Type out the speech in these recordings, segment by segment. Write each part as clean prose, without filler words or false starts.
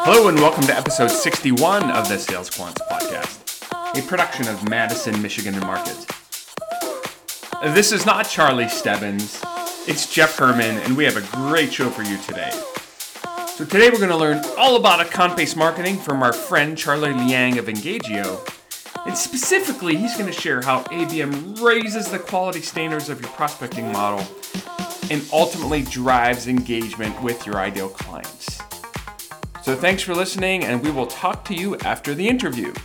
Hello and welcome to episode 61 of the Sales Quants podcast, a production of Madison, Michigan and Market. This is not Charlie Stebbins, it's Jeff Herman, and we have a great show for you today. So today we're going to learn all about account-based marketing from our friend Charlie Liang of Engagio. And specifically, he's going to share how ABM raises the quality standards of your prospecting model and ultimately drives engagement with your ideal clients. So thanks for listening, and we will talk to you after the interview.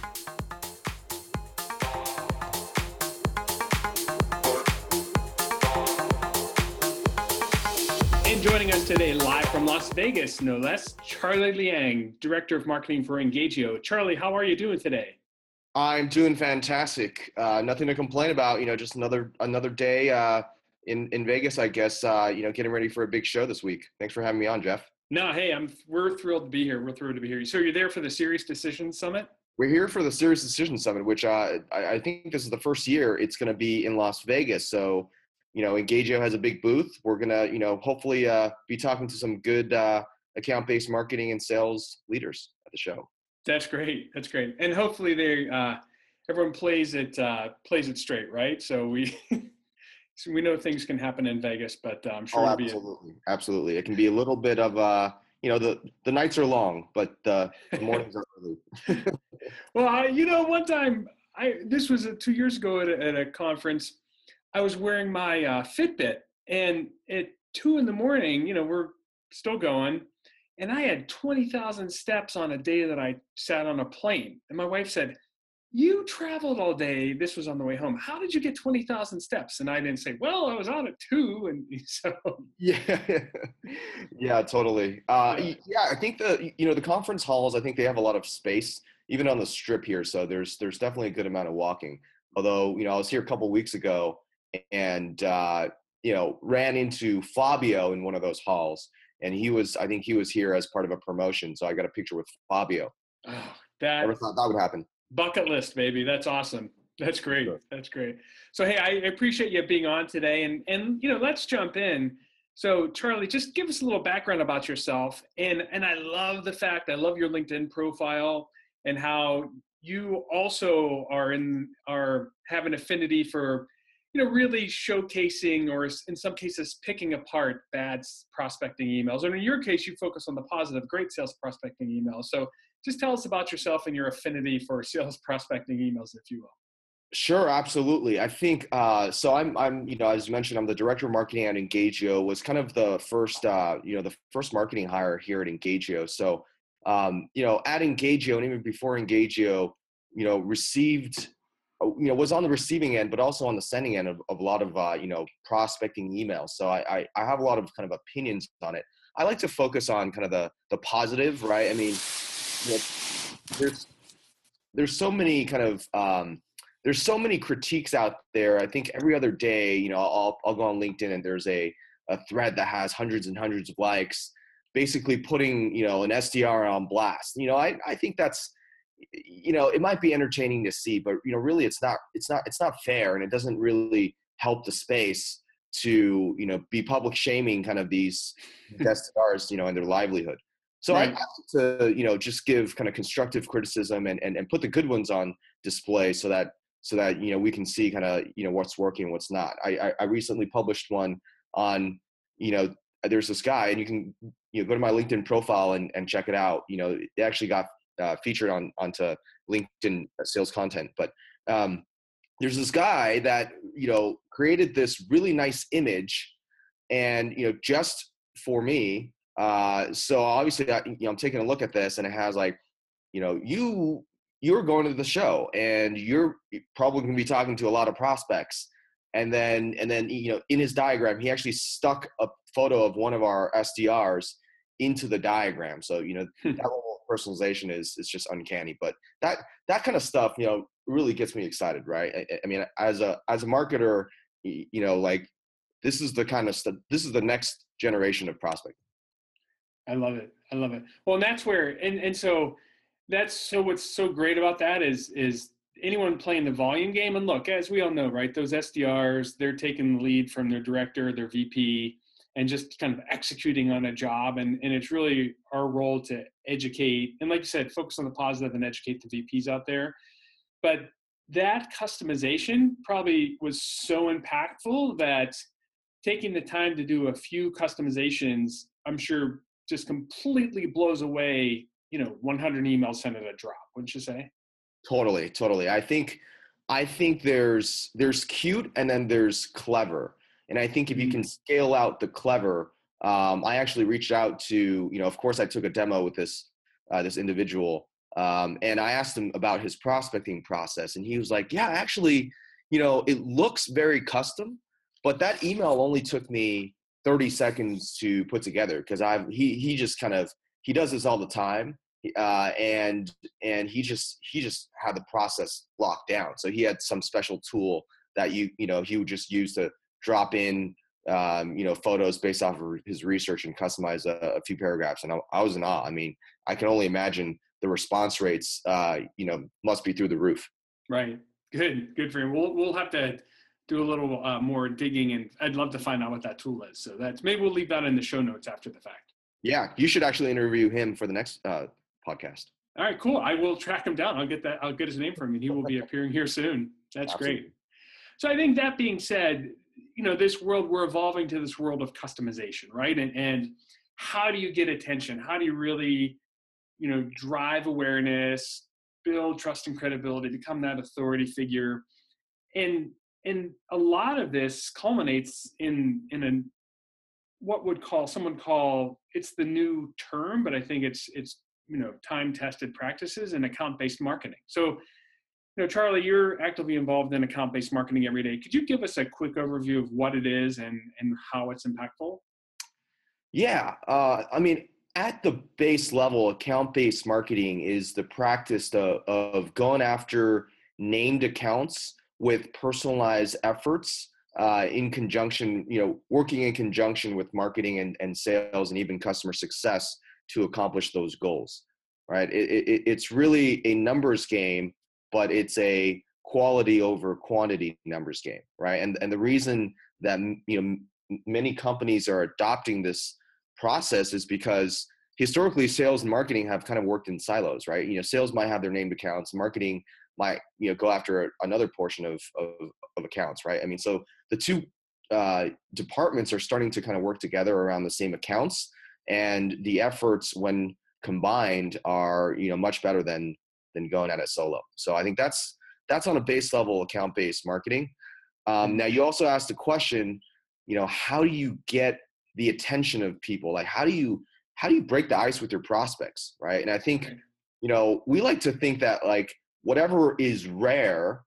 And joining us today live from Las Vegas, no less, Charlie Liang, Director of Marketing for Engagio. Charlie, how are you doing today? I'm doing fantastic. Nothing to complain about. Just another day in Vegas, I guess. Getting ready for a big show this week. Thanks for having me on, Jeff. No, hey, we're thrilled to be here. So you're there for the Serious Decision Summit? We're here for the Serious Decision Summit, which I think this is the first year it's going to be in Las Vegas. So, Engagio has a big booth. We're going to, hopefully be talking to some good account-based marketing and sales leaders at the show. That's great. And hopefully everyone plays it straight, right? So we know things can happen in Vegas, but I'm sure absolutely. It can be a little bit of the nights are long, but the mornings are early. Well, one time this was 2 years ago at a conference. I was wearing my Fitbit, and at 2 a.m, we're still going, and I had 20,000 steps on a day that I sat on a plane. And my wife said, "You traveled all day." This was on the way home. "How did you get 20,000 steps?" And I didn't say, "Well, I was out at 2." And so. Yeah, totally. I think the conference halls, I think they have a lot of space, even on the strip here. So there's definitely a good amount of walking. Although, I was here a couple of weeks ago and, ran into Fabio in one of those halls. And I think he was here as part of a promotion. So I got a picture with Fabio. Oh, Never thought that would happen. Bucket list, baby. That's awesome. That's great. Sure. That's great. So, hey, I appreciate you being on today. And let's jump in. So, Charlie, just give us a little background about yourself. And I love your LinkedIn profile and how you also have an affinity for, really showcasing, or in some cases, picking apart bad prospecting emails. And in your case, you focus on the positive, great sales prospecting emails. So just tell us about yourself and your affinity for sales prospecting emails, if you will. Sure, absolutely. I think so. I'm as you mentioned, I'm the director of marketing at Engagio. Was kind of the first the first marketing hire here at Engagio. So at Engagio, and even before Engagio, received was on the receiving end, but also on the sending end of a lot of prospecting emails. So I have a lot of kind of opinions on it. I like to focus on kind of the positive, right? I mean, there's so many kind of there's so many critiques out there. I think every other day, I'll go on LinkedIn and there's a thread that has hundreds and hundreds of likes, basically putting an SDR on blast. I think that's it might be entertaining to see, but really it's not fair, and it doesn't really help the space to be public shaming kind of these SDRs and their livelihood. So right. I like to just give kind of constructive criticism and put the good ones on display so that we can see kind of what's working and what's not. I recently published one on there's this guy, and you can go to my LinkedIn profile and check it out. It actually got featured onto LinkedIn sales content, but there's this guy that created this really nice image, and just for me. So obviously, I'm taking a look at this, and it has like, you're going to the show, and you're probably going to be talking to a lot of prospects, and then in his diagram, he actually stuck a photo of one of our SDRs into the diagram. So that level of personalization is just uncanny. But that kind of stuff really gets me excited, right? I mean, as a marketer, like this is the kind of stuff. This is the next generation of prospecting. I love it. Well, and that's where, so what's so great about that is anyone playing the volume game. And look, as we all know, right, those SDRs, they're taking the lead from their director, their VP, and just kind of executing on a job. And it's really our role to educate. And like you said, focus on the positive and educate the VPs out there. But that customization probably was so impactful that taking the time to do a few customizations, I'm sure just completely blows away, 100 emails sent at a drop, wouldn't you say? Totally. I think there's cute and then there's clever. And I think if you can scale out the clever, I actually reached out to, of course I took a demo with this individual, and I asked him about his prospecting process, and he was like, yeah, actually, it looks very custom, but that email only took me 30 seconds to put together because he just he does this all the time. And he just had the process locked down. So he had some special tool that he would just use to drop in, photos based off of his research and customize a few paragraphs. And I was in awe. I mean, I can only imagine the response rates, must be through the roof. Right. Good for him. We'll have to do a little more digging, and I'd love to find out what that tool is. So maybe we'll leave that in the show notes after the fact. Yeah. You should actually interview him for the next, podcast. All right, cool. I will track him down. I'll get his name from him, and he will be appearing here soon. That's Absolutely. Great. So I think that being said, this world, we're evolving to this world of customization, right? And how do you get attention? How do you really, drive awareness, build trust and credibility, become that authority figure? And a lot of this culminates in what someone call, it's the new term, but I think it's time-tested practices and account-based marketing. So, Charlie, you're actively involved in account-based marketing every day. Could you give us a quick overview of what it is and how it's impactful? Yeah. I mean, at the base level, account-based marketing is the practice of going after named accounts with personalized efforts in conjunction, working in conjunction with marketing and sales and even customer success to accomplish those goals, right? It's really a numbers game, but it's a quality over quantity numbers game, right? And the reason that many companies are adopting this process is because historically sales and marketing have kind of worked in silos, right? Sales might have their named accounts, marketing might go after another portion of accounts, right? I mean, so the two departments are starting to kind of work together around the same accounts. And the efforts, when combined, are much better than going at it solo. So I think that's on a base level account-based marketing. Now you also asked the question, how do you get the attention of people? Like how do you break the ice with your prospects, right? And I think we like to think that like whatever is rare,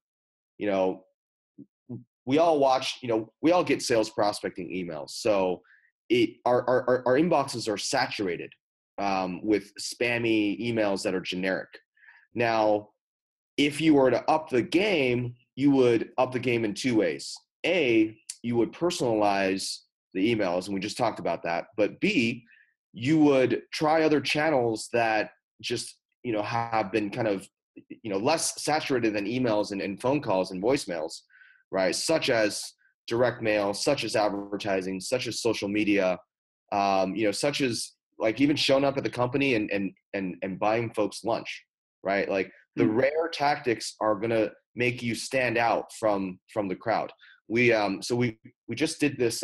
we all watch, we all get sales prospecting emails. So our inboxes are saturated with spammy emails that are generic. Now, if you were to up the game, you would up the game in two ways. A, you would personalize the emails, and we just talked about that. But B, you would try other channels that just, have been kind of, less saturated than emails and phone calls and voicemails, right? Such as direct mail, such as advertising, such as social media, such as like even showing up at the company and buying folks lunch, right? Like the rare tactics are going to make you stand out from the crowd. We just did this,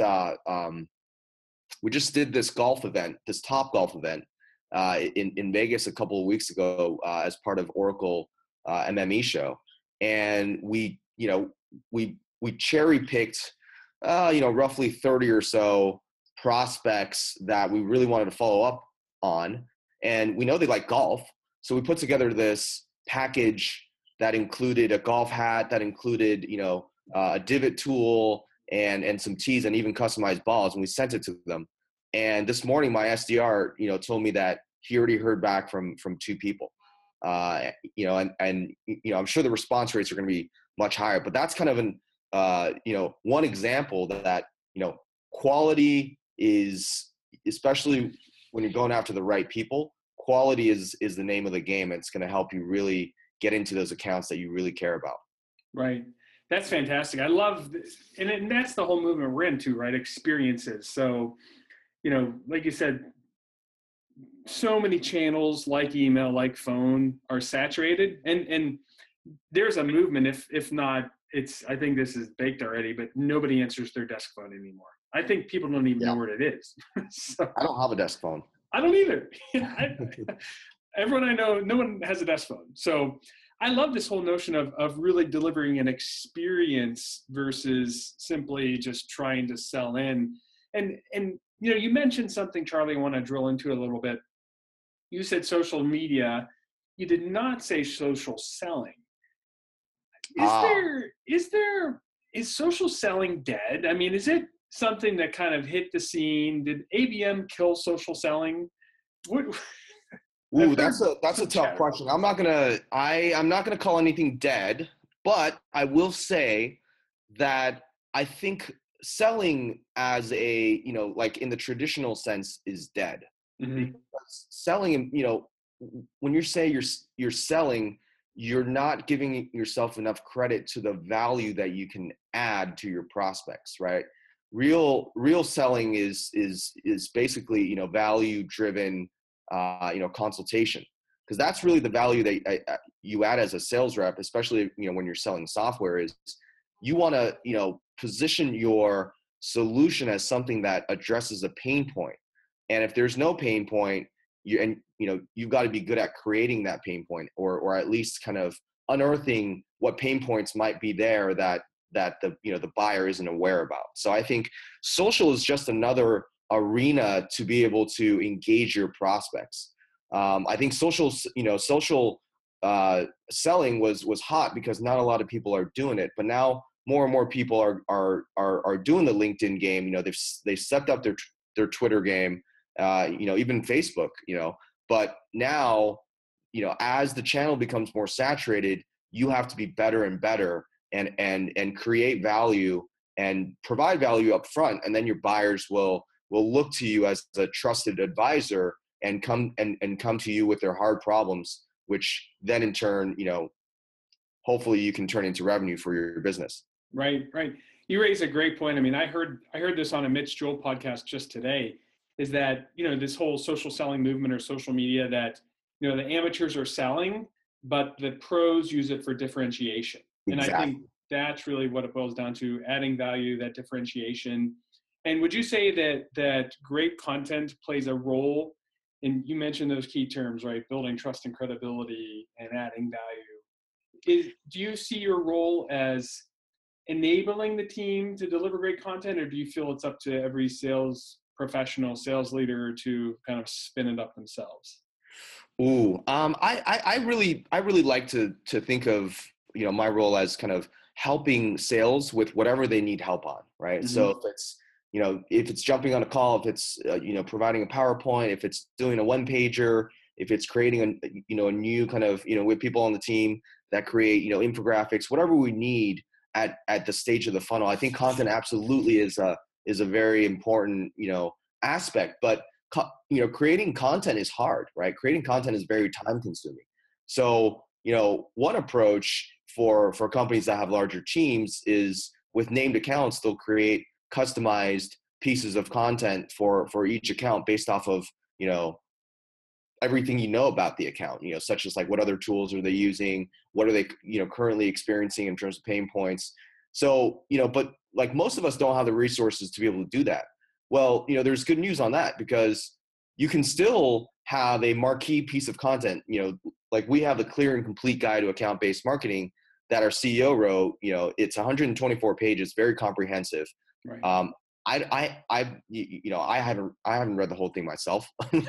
golf event, this Top Golf event in Vegas a couple of weeks ago as part of Oracle MME show. And we cherry picked, roughly 30 or so prospects that we really wanted to follow up on. And we know they like golf. So we put together this package that included a golf hat, that included, a divot tool and some tees and even customized balls. And we sent it to them. And this morning, my SDR, told me that he already heard back from two people. I'm sure the response rates are going to be much higher, but that's kind of one example that quality is, especially when you're going after the right people, quality is the name of the game. It's going to help you really get into those accounts that you really care about. Right. That's fantastic. I love this. And that's the whole movement we're into, right? Experiences. So, like you said, so many channels like email, like phone are saturated. And there's a movement, if not, I think this is baked already, but nobody answers their desk phone anymore. I think people don't even know what it is. So, I don't have a desk phone. I don't either. Everyone I know, no one has a desk phone. So I love this whole notion of really delivering an experience versus simply just trying to sell in. And you mentioned something, Charlie, I want to drill into a little bit. You said social media. You did not say social selling. Is social selling dead? I mean, is it something that kind of hit the scene? Did ABM kill social selling? Ooh, that's a tough question. I'm not gonna call anything dead, but I will say that I think selling as a, like in the traditional sense is dead. Mm-hmm. Because selling, when you say you're selling, you're not giving yourself enough credit to the value that you can add to your prospects, right? Real selling is basically, value driven, consultation, because that's really the value that you add as a sales rep, especially, when you're selling software, is you want to, position your solution as something that addresses a pain point. And if there's no pain point, you've got to be good at creating that pain point, or at least kind of unearthing what pain points might be there that the buyer isn't aware about. So I think social is just another arena to be able to engage your prospects. I think social selling was hot because not a lot of people are doing it, but now more and more people are doing the LinkedIn game. They've stepped up their Twitter game, even Facebook, but now, as the channel becomes more saturated, you have to be better and better and create value and provide value up front. And then your buyers will look to you as a trusted advisor and come to you with their hard problems, which then in turn, hopefully you can turn into revenue for your business. Right. You raise a great point. I mean, I heard this on a Mitch Joel podcast just today, is that, this whole social selling movement or social media that, the amateurs are selling, but the pros use it for differentiation. Exactly. And I think that's really what it boils down to, adding value, that differentiation. And would you say that great content plays a role in, you mentioned those key terms, right? Building trust and credibility and adding value. Do you see your role as enabling the team to deliver great content, or do you feel it's up to every sales professional, sales leader to kind of spin it up themselves? Ooh, I really like to think of, my role as kind of helping sales with whatever they need help on, right? Mm-hmm. So if it's jumping on a call, if it's providing a PowerPoint, if it's doing a one pager, if it's creating a new kind of, with people on the team that create infographics, whatever we need at the stage of the funnel, I think content absolutely is a very important aspect. But creating content is hard, right? Creating content is very time consuming. So one approach for companies that have larger teams is with named accounts, they'll create customized pieces of content for each account based off of everything about the account, such as like what other tools are they using, what are they currently experiencing in terms of pain points. So but like most of us don't have the resources to be able to do that. Well, there's good news on that, because you can still have a marquee piece of content, like we have the Clear and Complete Guide to Account-Based Marketing that our CEO wrote. It's 124 pages, very comprehensive. Right. I haven't read the whole thing myself,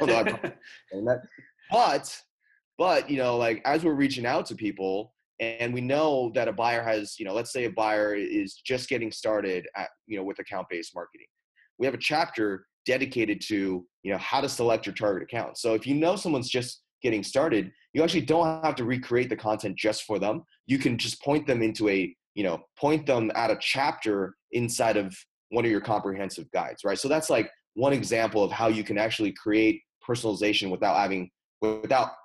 but like as we're reaching out to people and we know that a buyer has, let's say a buyer is just getting started at, with account-based marketing. We have a chapter dedicated to, how to select your target account. So if someone's just getting started, you actually don't have to recreate the content just for them. You can just point them at a chapter inside of one of your comprehensive guides, right? So that's like one example of how you can actually create personalization without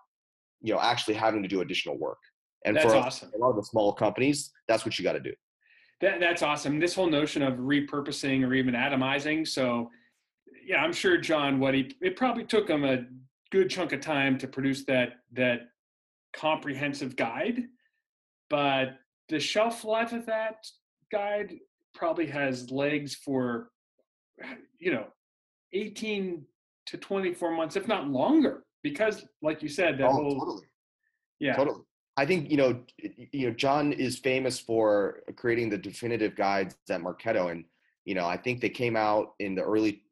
actually having to do additional work. And that's for awesome. a lot of the small companies, that's what you got to do. That's awesome. This whole notion of repurposing or even atomizing. So yeah, I'm sure John, it probably took him a good chunk of time to produce that comprehensive guide, but the shelf life of that guide probably has legs for, 18 to 24 months, if not longer, because like you said, Totally. yeah. Totally. I think, John is famous for creating the definitive guides at Marketo. And, I think they came out in the early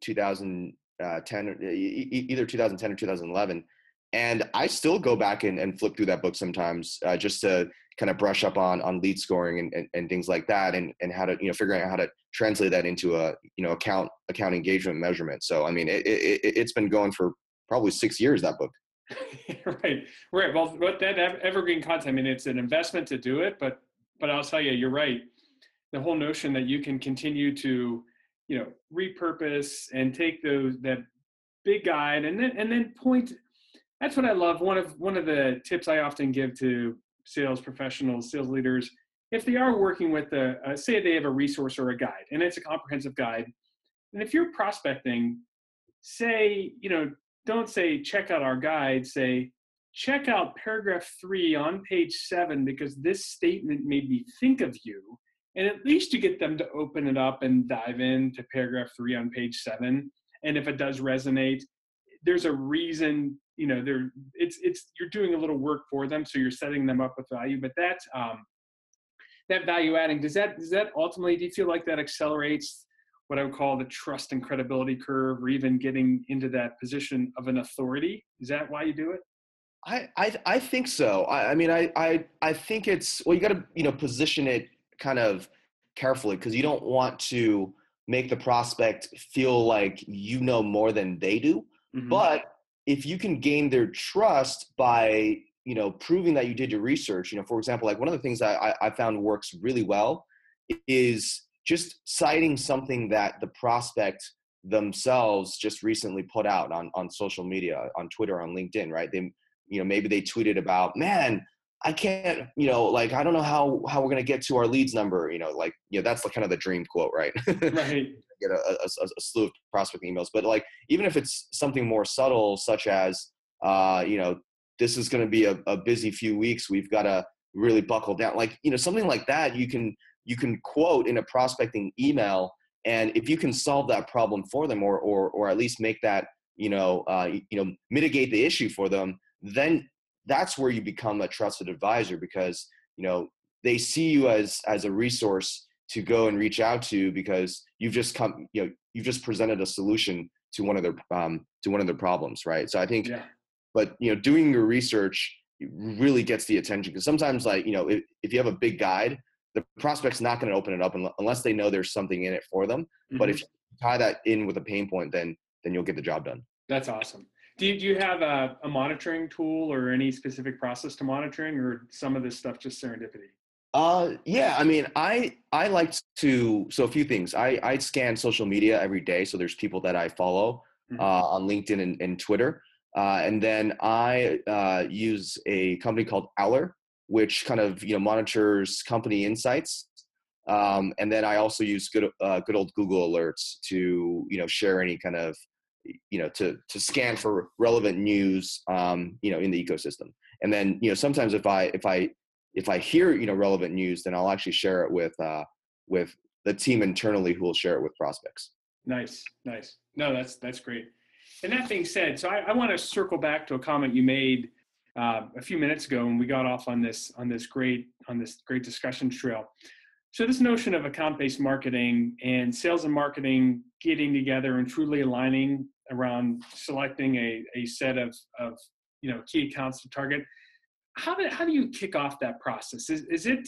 2010, either 2010 or 2011. And I still go back and flip through that book sometimes, just to kind of brush up on lead scoring and things like that, and how to, figuring out how to translate that into a, account engagement measurement. So, I mean, it's been going for probably 6 years, that book. Right. Well, that evergreen content, I mean, it's an investment to do it, but I'll tell you, you're right. The whole notion that you can continue to, repurpose and take that big guide and then point. That's what I love. One of the tips I often give to sales professionals, sales leaders, if they are working with say they have a resource or a guide, and it's a comprehensive guide, and if you're prospecting, say, don't say check out our guide, say check out paragraph 3 on page 7 because this statement made me think of you. And at least you get them to open it up and dive into paragraph 3 on page 7. And if it does resonate, there's a reason, you're doing a little work for them, so you're setting them up with value. But that's that value adding. Does that ultimately, do you feel like that accelerates what I would call the trust and credibility curve, or even getting into that position of an authority? Is that why you do it? I think so. I mean, I think it's, well, you got to, position it kind of carefully, because you don't want to make the prospect feel like you know more than they do. Mm-hmm. But if you can gain their trust by, proving that you did your research, for example, like one of the things I found works really well is just citing something that the prospect themselves just recently put out on social media, on Twitter, on LinkedIn, right? They, maybe they tweeted about, man, I can't, I don't know how we're going to get to our leads number, that's kind of the dream quote, right? Right. Get a slew of prospecting emails. But even if it's something more subtle, such as, this is going to be a busy few weeks, we've got to really buckle down. Something like that, you can quote in a prospecting email. And if you can solve that problem for them, or at least make that, mitigate the issue for them, then that's where you become a trusted advisor, because, they see you as a resource to go and reach out to, because you've just you've just presented a solution to one of their problems. Right. So I think, yeah. But, doing your research really gets the attention, because sometimes if you have a big guide, the prospect's not going to open it up unless they know there's something in it for them. Mm-hmm. But if you tie that in with a pain point, then you'll get the job done. That's awesome. Do you have a monitoring tool or any specific process to monitoring, or some of this stuff just serendipity? Yeah, I mean, I like to, so a few things. I scan social media every day. So there's people that I follow, mm-hmm. On LinkedIn and Twitter. And then I use a company called Owler, which kind of, monitors company insights. And then I also use good old Google Alerts to, share any kind of, to scan for relevant news, in the ecosystem. And then, sometimes if I hear, relevant news, then I'll actually share it with the team internally, who will share it with prospects. Nice. No, that's great. And that being said, so I want to circle back to a comment you made a few minutes ago when we got off on this great discussion trail. So this notion of account-based marketing and sales and marketing getting together and truly aligning around selecting a set of key accounts to target. How do you kick off that process? Is it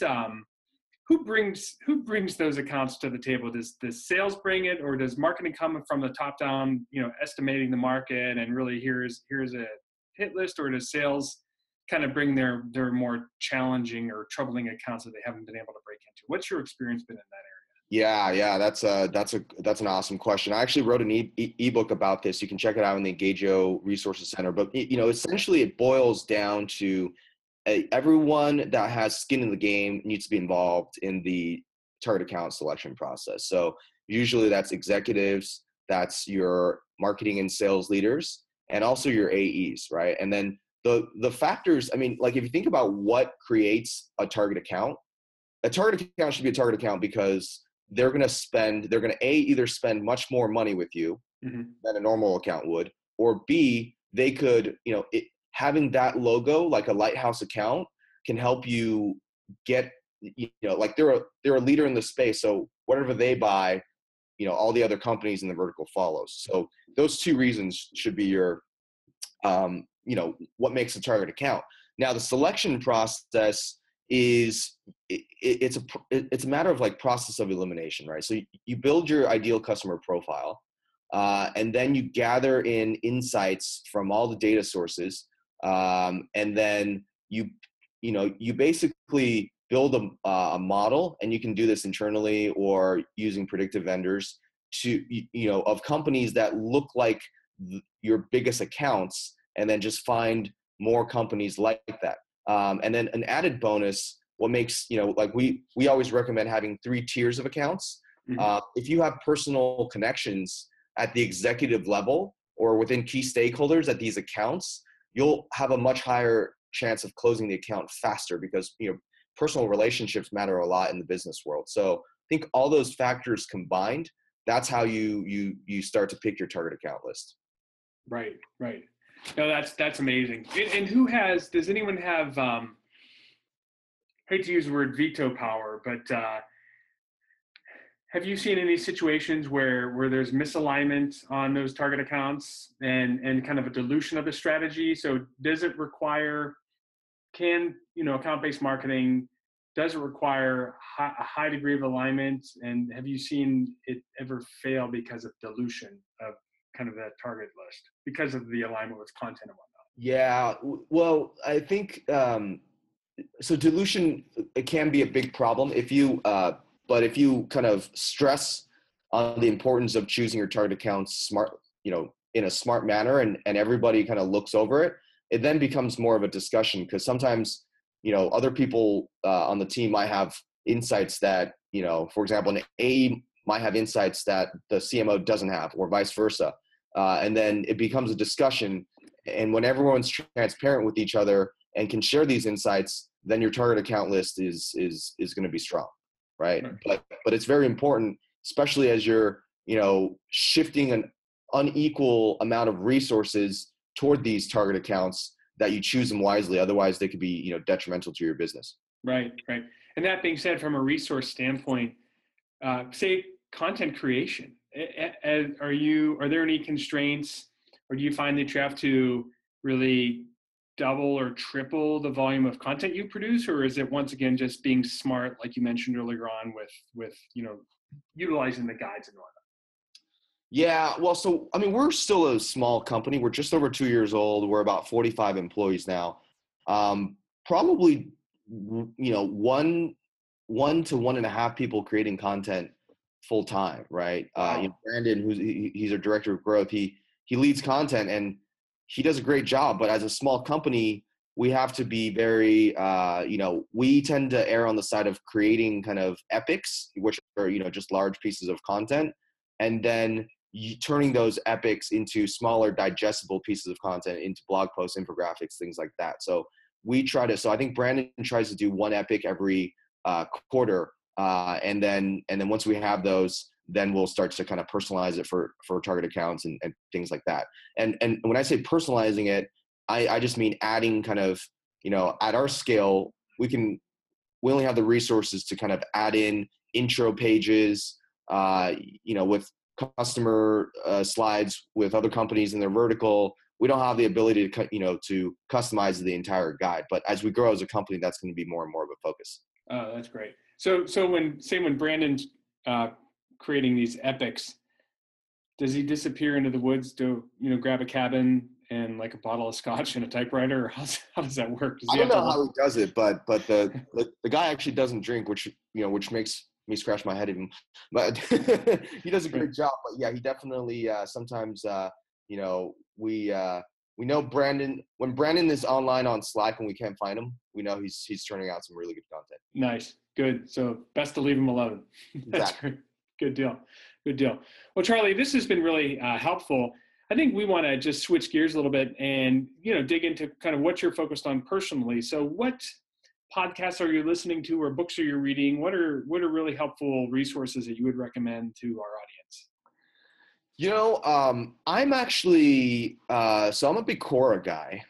who brings those accounts to the table? Does sales bring it, or does marketing come from the top down, estimating the market and really here's a hit list, or does sales kind of bring their more challenging or troubling accounts that they haven't been able to break into? What's your experience been in that area? Yeah, that's an awesome question. I actually wrote an ebook about this. You can check it out in the Engagio Resources Center. But essentially, it boils down to everyone that has skin in the game needs to be involved in the target account selection process. So usually that's executives, that's your marketing and sales leaders, and also your AEs, right? And then the factors, I mean, like if you think about what creates a target account should be a target account because they're going to either spend much more money with you than a normal account would, or B, they could, having that logo, like a lighthouse account, can help you get, like they're a leader in the space. So whatever they buy, all the other companies in the vertical follows. So those two reasons should be your, what makes a target account. Now the selection process is it's a matter of like process of elimination, right? So you build your ideal customer profile, and then you gather in insights from all the data sources, and then you basically build a model, and you can do this internally or using predictive vendors to of companies that look like your biggest accounts, and then just find more companies like that. And then an added bonus, what makes, like we always recommend having 3 tiers of accounts. If you have personal connections at the executive level or within key stakeholders at these accounts, you'll have a much higher chance of closing the account faster because, personal relationships matter a lot in the business world. So I think all those factors combined, that's how you start to pick your target account list. Right. No, that's amazing. And does anyone have, I hate to use the word veto power, but have you seen any situations where there's misalignment on those target accounts and kind of a dilution of the strategy? So does it require, account-based marketing, does it require a high degree of alignment? And have you seen it ever fail because of dilution of kind of that target list because of the alignment with content and whatnot? Yeah, well, I think, so dilution, it can be a big problem but if you kind of stress on the importance of choosing your target accounts smart, in a smart manner, and everybody kind of looks over it, it then becomes more of a discussion because sometimes, other people on the team might have insights that, for example, an AE might have insights that the CMO doesn't have, or vice versa. And then it becomes a discussion. And when everyone's transparent with each other and can share these insights, then your target account list is going to be strong, right? But it's very important, especially as you're, shifting an unequal amount of resources toward these target accounts, that you choose them wisely. Otherwise, they could be, detrimental to your business. Right. And that being said, from a resource standpoint, say content creation, are there any constraints, or do you find that you have to really double or triple the volume of content you produce, or is it once again just being smart, like you mentioned earlier on, with utilizing the guides and whatnot? Yeah, well, so I mean, we're still a small company. We're just over 2 years old. We're about 45 employees now. Probably, 1 to 1.5 people creating content full time, right? Wow. Brandon, he's our director of growth. He leads content and he does a great job. But as a small company, we have to be very, we tend to err on the side of creating kind of epics, which are, just large pieces of content, and then turning those epics into smaller digestible pieces of content, into blog posts, infographics, things like that. So I think Brandon tries to do 1 epic every quarter. And then once we have those, then we'll start to kind of personalize it for target accounts and things like that. And when I say personalizing it, I just mean adding kind of, at our scale, we only have the resources to kind of add in intro pages, with customer slides with other companies in their vertical. We don't have the ability to customize the entire guide. But as we grow as a company, that's going to be more and more of a focus. Oh, that's great. So when Brandon's creating these epics, does he disappear into the woods to grab a cabin and like a bottle of scotch and a typewriter, or how does that work? I don't know how he does it, but the guy actually doesn't drink, which makes me scratch my head even. But he does a great job. But yeah, he definitely sometimes we know Brandon, when Brandon is online on Slack and we can't find him, we know he's turning out some really good content. Nice. Good. So best to leave them alone. That's Exactly. great. Good deal. Good deal. Well, Charlie, this has been really helpful. I think we want to just switch gears a little bit and, dig into kind of what you're focused on personally. So what podcasts are you listening to, or books are you reading? What are really helpful resources that you would recommend to our audience? I'm actually, so I'm a big Quora guy.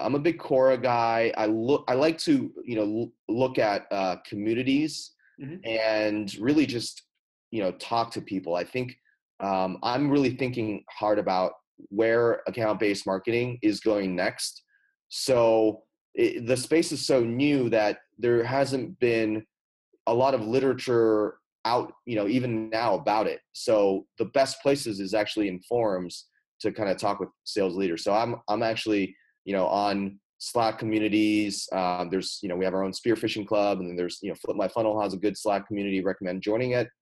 I like to, look at communities and really just, talk to people. I think I'm really thinking hard about where account-based marketing is going next. So the space is so new that there hasn't been a lot of literature out, even now about it. So the best places is actually in forums to kind of talk with sales leaders. So I'm actually, on Slack communities. There's, we have our own spearfishing club, and then there's, Flip My Funnel has a good Slack community. Recommend joining it.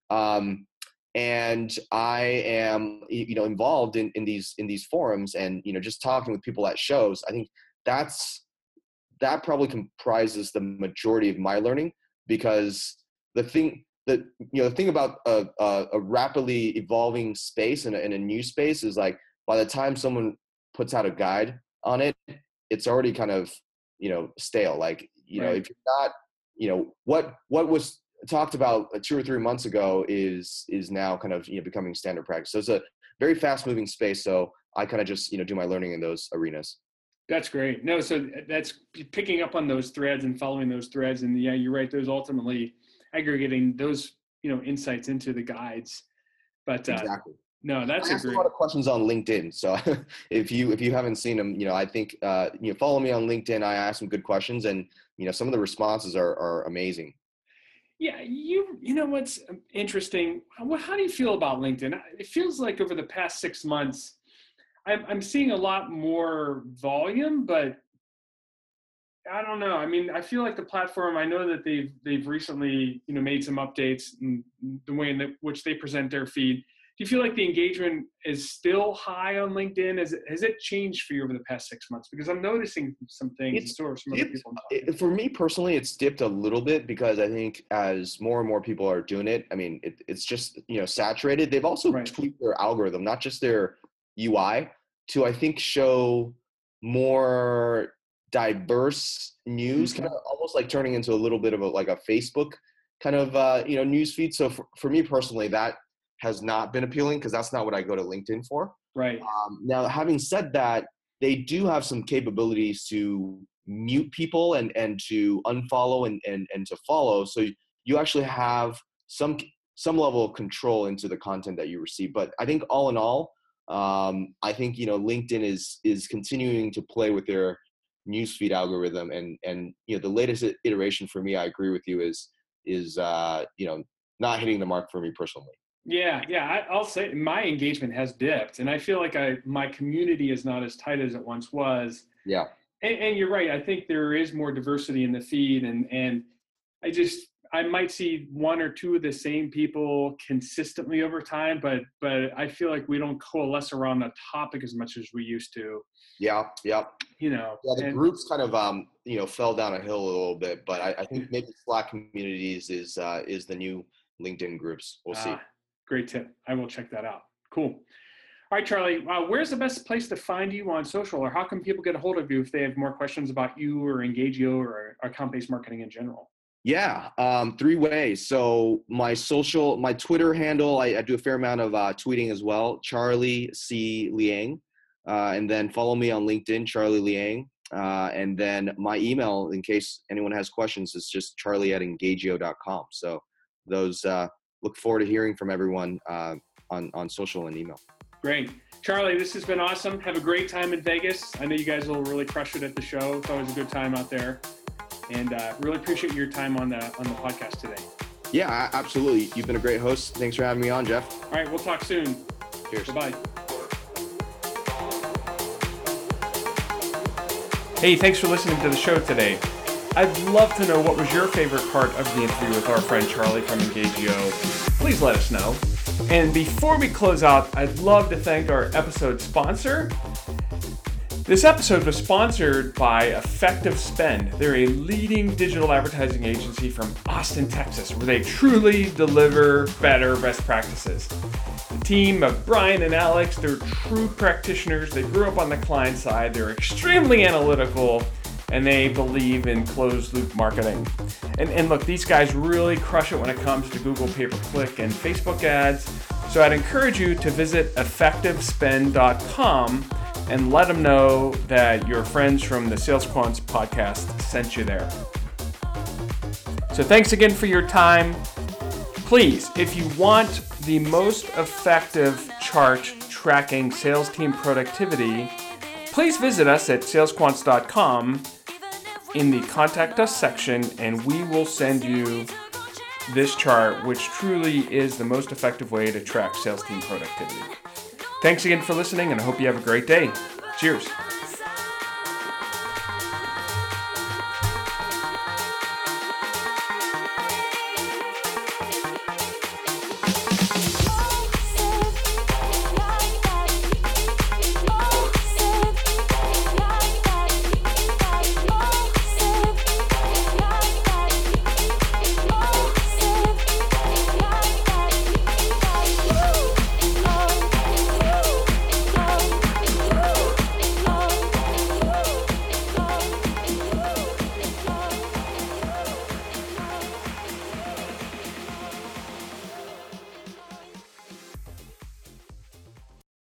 And I am, involved in these forums, and, just talking with people at shows. I think that probably comprises the majority of my learning, because the thing about a rapidly evolving space and a new space is, like, by the time someone puts out a guide on it, it's already kind of, stale. Like, Right. If you're not, what was talked about 2 or 3 months ago is now kind of, becoming standard practice. So it's a very fast moving space. So I kind of just, do my learning in those arenas. That's great. No, so that's picking up on those threads and following those threads. And yeah, you're right. Those ultimately aggregating those, insights into the guides. But Exactly. No, that's I asked a lot of questions on LinkedIn. So if you haven't seen them, I think, follow me on LinkedIn. I ask some good questions, and, some of the responses are amazing. Yeah, you know what's interesting? How do you feel about LinkedIn? It feels like over the past 6 months, I'm seeing a lot more volume, but I don't know. I mean, I feel like the platform, I know that they've recently, made some updates in the way in which they present their feed. Do you feel like the engagement is still high on LinkedIn? Has it changed for you over the past 6 months? Because I'm noticing some things, some other people. For me personally, it's dipped a little bit, because I think as more and more people are doing it, I mean, it's just, saturated. They've also tweaked their algorithm, not just their UI, to, I think, show more diverse news, kind of almost like turning into a little bit of a Facebook kind of, news feed. So for me personally, that has not been appealing, because that's not what I go to LinkedIn for. Right. Now, having said that, they do have some capabilities to mute people and to unfollow and to follow. So you actually have some level of control into the content that you receive. But I think all in all, I think, LinkedIn is continuing to play with their newsfeed algorithm, and the latest iteration for me, I agree with you, is not hitting the mark for me personally. Yeah. I'll say my engagement has dipped, and I feel like my community is not as tight as it once was. Yeah. And you're right. I think there is more diversity in the feed, and I might see one or two of the same people consistently over time, but I feel like we don't coalesce around a topic as much as we used to. Yeah. The groups kind of, fell down a hill a little bit, but I think maybe Slack communities is the new LinkedIn groups. We'll see. Great tip. I will check that out. Cool. All right, Charlie, where's the best place to find you on social, or how can people get a hold of you if they have more questions about you or Engagio or account-based marketing in general? Yeah, 3 ways. So my Twitter handle, I do a fair amount of tweeting as well, Charlie C. Liang. And then follow me on LinkedIn, Charlie Liang. And then my email, in case anyone has questions, is just charlie@engagio.com. So those, look forward to hearing from everyone on social and email. Great. Charlie, this has been awesome. Have a great time in Vegas. I know you guys will really crush it at the show. It's always a good time out there. And really appreciate your time on the podcast today. Yeah, absolutely. You've been a great host. Thanks for having me on, Jeff. All right, we'll talk soon. Cheers. Bye-bye. Hey, thanks for listening to the show today. I'd love to know what was your favorite part of the interview with our friend Charlie from Engagio. Please let us know. And before we close out, I'd love to thank our episode sponsor. This episode was sponsored by Effective Spend. They're a leading digital advertising agency from Austin, Texas, where they truly deliver better best practices. The team of Brian and Alex, they're true practitioners. They grew up on the client side. They're extremely analytical, and they believe in closed-loop marketing. And look, these guys really crush it when it comes to Google pay-per-click and Facebook ads. So I'd encourage you to visit effectivespend.com and let them know that your friends from the Sales Quants podcast sent you there. So thanks again for your time. Please, if you want the most effective chart tracking sales team productivity, please visit us at salesquants.com in the Contact Us section, and we will send you this chart, which truly is the most effective way to track sales team productivity. Thanks again for listening, and I hope you have a great day. Cheers.